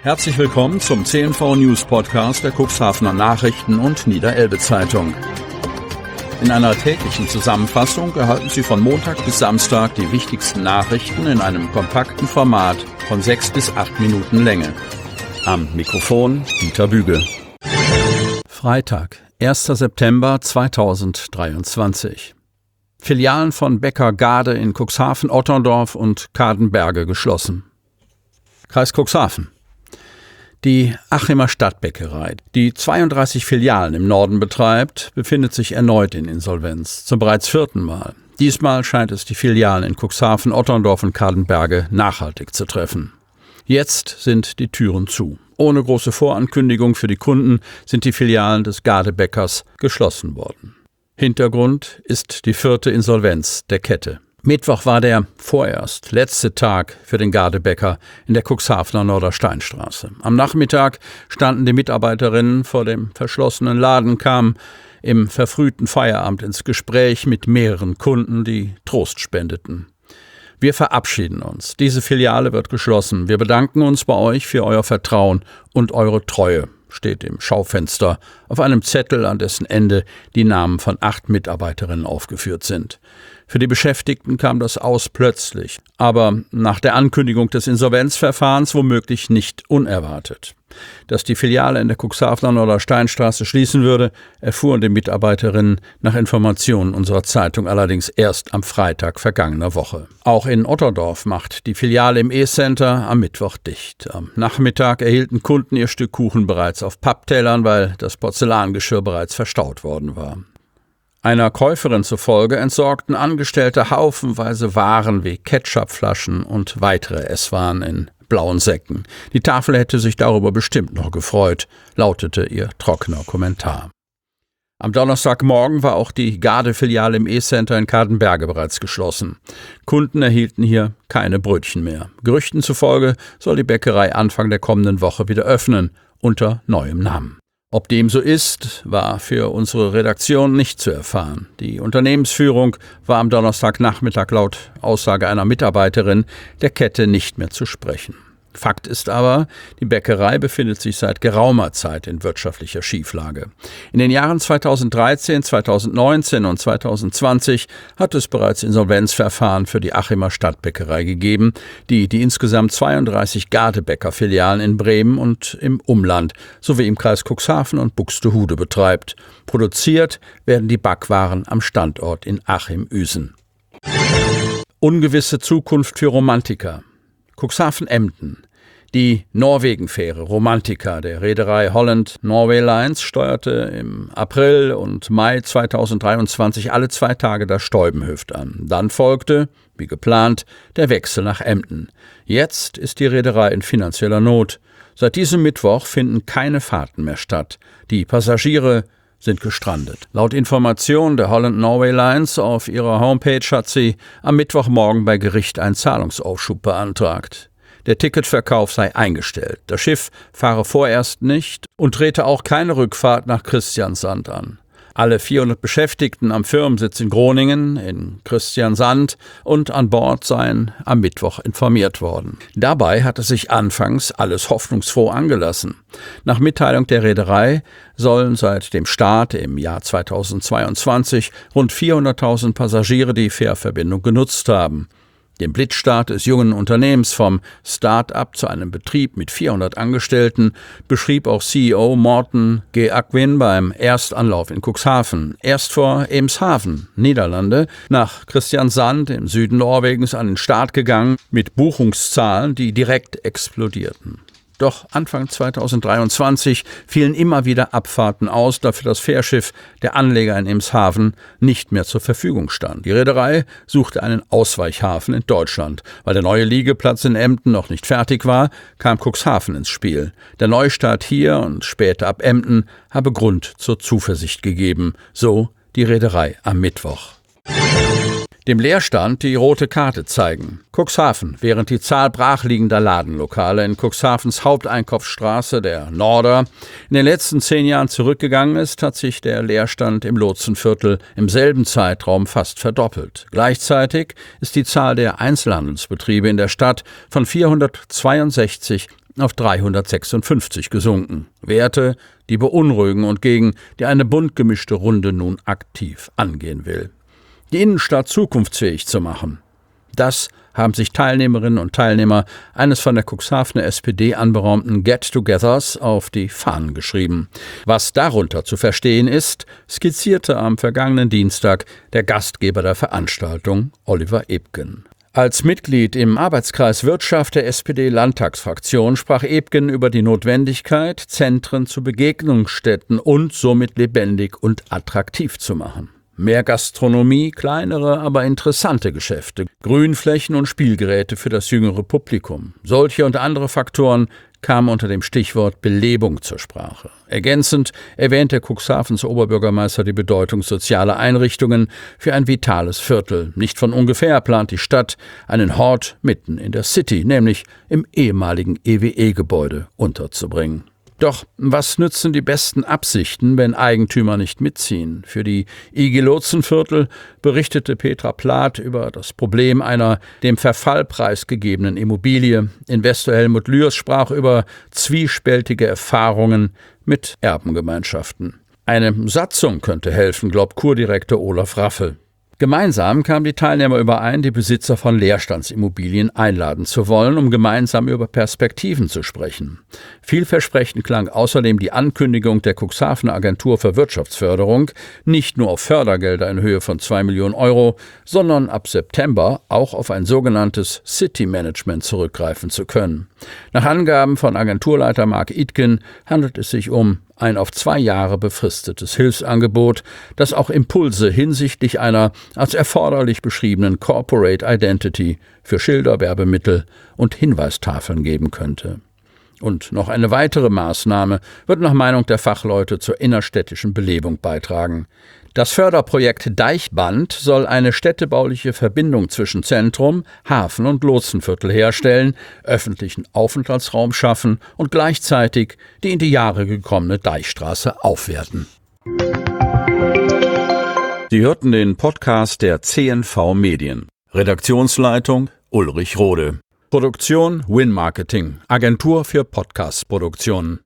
Herzlich willkommen zum CNV News Podcast der Cuxhavener Nachrichten und Niederelbe Zeitung. In einer täglichen Zusammenfassung erhalten Sie von Montag bis Samstag die wichtigsten Nachrichten in einem kompakten Format von 6 bis 8 Minuten Länge. Am Mikrofon Dieter Büge. Freitag, 1. September 2023. Filialen von Bäcker Gade in Cuxhaven, Otterndorf und Kadenberge geschlossen. Kreis Cuxhaven. Die Achimer Stadtbäckerei, die 32 Filialen im Norden betreibt, befindet sich erneut in Insolvenz, zum bereits 4. Mal. Diesmal scheint es die Filialen in Cuxhaven, Otterndorf und Kadenberge nachhaltig zu treffen. Jetzt sind die Türen zu. Ohne große Vorankündigung für die Kunden sind die Filialen des Gade-Bäckers geschlossen worden. Hintergrund ist die 4. Insolvenz der Kette. Mittwoch war der vorerst letzte Tag für den Gade-Bäcker in der Cuxhavener Nordersteinstraße. Am Nachmittag standen die Mitarbeiterinnen vor dem verschlossenen Laden, kamen im verfrühten Feierabend ins Gespräch mit mehreren Kunden, die Trost spendeten. Wir verabschieden uns. Diese Filiale wird geschlossen. Wir bedanken uns bei euch für euer Vertrauen und eure Treue, steht im Schaufenster auf einem Zettel, an dessen Ende die Namen von 8 Mitarbeiterinnen aufgeführt sind. Für die Beschäftigten kam das Aus plötzlich, aber nach der Ankündigung des Insolvenzverfahrens womöglich nicht unerwartet. Dass die Filiale in der Cuxhavener Nordersteinstraße schließen würde, erfuhren die Mitarbeiterinnen nach Informationen unserer Zeitung allerdings erst am Freitag vergangener Woche. Auch in Otterndorf macht die Filiale im E-Center am Mittwoch dicht. Am Nachmittag erhielten Kunden ihr Stück Kuchen bereits auf Papptellern, weil das Porzellangeschirr bereits verstaut worden war. Einer Käuferin zufolge entsorgten Angestellte haufenweise Waren wie Ketchupflaschen und weitere Esswaren in blauen Säcken. Die Tafel hätte sich darüber bestimmt noch gefreut, lautete ihr trockener Kommentar. Am Donnerstagmorgen war auch die Gade-Filiale im E-Center in Kadenberge bereits geschlossen. Kunden erhielten hier keine Brötchen mehr. Gerüchten zufolge soll die Bäckerei Anfang der kommenden Woche wieder öffnen, unter neuem Namen. Ob dem so ist, war für unsere Redaktion nicht zu erfahren. Die Unternehmensführung war am Donnerstagnachmittag laut Aussage einer Mitarbeiterin der Kette nicht mehr zu sprechen. Fakt ist aber, die Bäckerei befindet sich seit geraumer Zeit in wirtschaftlicher Schieflage. In den Jahren 2013, 2019 und 2020 hat es bereits Insolvenzverfahren für die Achimer Stadtbäckerei gegeben, die insgesamt 32 Gade-Bäcker-Filialen in Bremen und im Umland sowie im Kreis Cuxhaven und Buxtehude betreibt. Produziert werden die Backwaren am Standort in Achim-Üsen. Ungewisse Zukunft für Romantiker. Cuxhaven-Emden. Die Norwegen-Fähre Romantica der Reederei Holland Norway Lines steuerte im April und Mai 2023 alle 2 Tage das Steubenhöft an. Dann folgte, wie geplant, der Wechsel nach Emden. Jetzt ist die Reederei in finanzieller Not. Seit diesem Mittwoch finden keine Fahrten mehr statt. Die Passagiere sind gestrandet. Laut Information der Holland Norway Lines auf ihrer Homepage hat sie am Mittwochmorgen bei Gericht einen Zahlungsaufschub beantragt. Der Ticketverkauf sei eingestellt. Das Schiff fahre vorerst nicht und trete auch keine Rückfahrt nach Christiansand an. Alle 400 Beschäftigten am Firmensitz in Groningen, in Christiansand und an Bord seien am Mittwoch informiert worden. Dabei hatte sich anfangs alles hoffnungsfroh angelassen. Nach Mitteilung der Reederei sollen seit dem Start im Jahr 2022 rund 400.000 Passagiere die Fährverbindung genutzt haben. Den Blitzstart des jungen Unternehmens vom Start-up zu einem Betrieb mit 400 Angestellten beschrieb auch CEO Morten G. Acquin beim Erstanlauf in Cuxhaven. Erst vor Eemshaven, Niederlande, nach Christiansand im Süden Norwegens an den Start gegangen, mit Buchungszahlen, die direkt explodierten. Doch Anfang 2023 fielen immer wieder Abfahrten aus, da für das Fährschiff der Anleger in Eemshaven nicht mehr zur Verfügung stand. Die Reederei suchte einen Ausweichhafen in Deutschland. Weil der neue Liegeplatz in Emden noch nicht fertig war, kam Cuxhaven ins Spiel. Der Neustart hier und später ab Emden habe Grund zur Zuversicht gegeben, so die Reederei am Mittwoch. Dem Leerstand die rote Karte zeigen. Cuxhaven. Während die Zahl brachliegender Ladenlokale in Cuxhavens Haupteinkaufsstraße, der Norder, in den letzten 10 Jahren zurückgegangen ist, hat sich der Leerstand im Lotsenviertel im selben Zeitraum fast verdoppelt. Gleichzeitig ist die Zahl der Einzelhandelsbetriebe in der Stadt von 462 auf 356 gesunken. Werte, die beunruhigen und gegen die eine bunt gemischte Runde nun aktiv angehen will. Die Innenstadt zukunftsfähig zu machen. Das haben sich Teilnehmerinnen und Teilnehmer eines von der Cuxhavener SPD anberaumten Get-togethers auf die Fahnen geschrieben. Was darunter zu verstehen ist, skizzierte am vergangenen Dienstag der Gastgeber der Veranstaltung, Oliver Ebgen. Als Mitglied im Arbeitskreis Wirtschaft der SPD-Landtagsfraktion sprach Ebgen über die Notwendigkeit, Zentren zu Begegnungsstätten und somit lebendig und attraktiv zu machen. Mehr Gastronomie, kleinere, aber interessante Geschäfte, Grünflächen und Spielgeräte für das jüngere Publikum. Solche und andere Faktoren kamen unter dem Stichwort Belebung zur Sprache. Ergänzend erwähnte Cuxhavens Oberbürgermeister die Bedeutung sozialer Einrichtungen für ein vitales Viertel. Nicht von ungefähr plant die Stadt einen Hort mitten in der City, nämlich im ehemaligen EWE-Gebäude unterzubringen. Doch was nützen die besten Absichten, wenn Eigentümer nicht mitziehen? Für die IG Lotsenviertel berichtete Petra Plath über das Problem einer dem Verfall preisgegebenen Immobilie. Investor Helmut Lührs sprach über zwiespältige Erfahrungen mit Erbengemeinschaften. Eine Satzung könnte helfen, glaubt Kurdirektor Olaf Raffel. Gemeinsam kamen die Teilnehmer überein, die Besitzer von Leerstandsimmobilien einladen zu wollen, um gemeinsam über Perspektiven zu sprechen. Vielversprechend klang außerdem die Ankündigung der Cuxhavener Agentur für Wirtschaftsförderung, nicht nur auf Fördergelder in Höhe von 2 Millionen Euro, sondern ab September auch auf ein sogenanntes City Management zurückgreifen zu können. Nach Angaben von Agenturleiter Mark Idken handelt es sich um ein auf 2 Jahre befristetes Hilfsangebot, das auch Impulse hinsichtlich einer als erforderlich beschriebenen Corporate Identity für Schilder, Werbemittel und Hinweistafeln geben könnte. Und noch eine weitere Maßnahme wird nach Meinung der Fachleute zur innerstädtischen Belebung beitragen. Das Förderprojekt Deichband soll eine städtebauliche Verbindung zwischen Zentrum, Hafen und Lotsenviertel herstellen, öffentlichen Aufenthaltsraum schaffen und gleichzeitig die in die Jahre gekommene Deichstraße aufwerten. Sie hörten den Podcast der CNV Medien. Redaktionsleitung Ulrich Rode. Produktion Win Marketing, Agentur für Podcast-Produktionen.